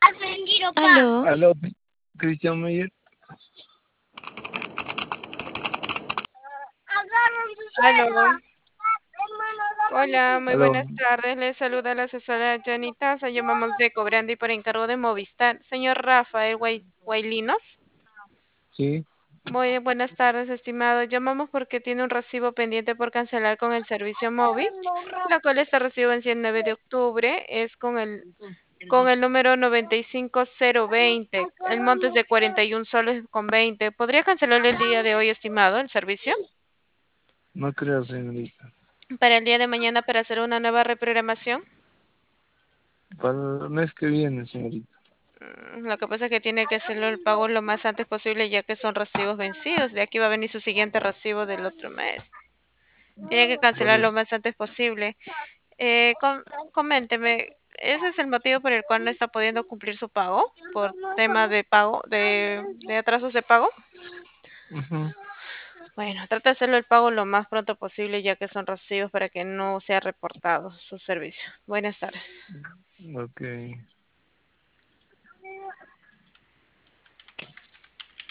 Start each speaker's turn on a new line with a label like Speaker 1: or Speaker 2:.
Speaker 1: Aló,
Speaker 2: Aló, Cristian Meyer.
Speaker 3: Aló. Hola, muy
Speaker 2: Aló,
Speaker 3: buenas tardes. Les saluda la asesora Janita. Llamamos de Cobrando y por encargo de Movistar. Señor Rafael Guailinos.
Speaker 2: sí,
Speaker 3: Muy buenas tardes, estimado. Llamamos porque tiene un recibo pendiente por cancelar con el servicio móvil, la cual este recibo venció el 9 de octubre. Es con el número 95020. El monte es de 41 soles con 20. ¿Podría cancelarlo el día de hoy, estimado, el servicio?
Speaker 2: no creo, señorita.
Speaker 3: Para el día de mañana para hacer una nueva reprogramación.
Speaker 2: Para el mes que viene, señorita.
Speaker 3: Lo que pasa es que tiene que hacerlo el pago lo más antes posible ya que son recibos vencidos. De aquí va a venir su siguiente recibo del otro mes. Tiene que
Speaker 2: Por
Speaker 3: cancelar
Speaker 2: el-
Speaker 3: lo más antes posible. Coménteme, ¿ese es el motivo por el cual no está pudiendo cumplir su pago? ¿Por tema de pago, de atrasos de pago?
Speaker 2: Ujú,
Speaker 3: Bueno, trata de hacerlo el pago lo más pronto posible ya que son recibos para que no sea reportado su servicio. Buenas tardes.
Speaker 2: ok.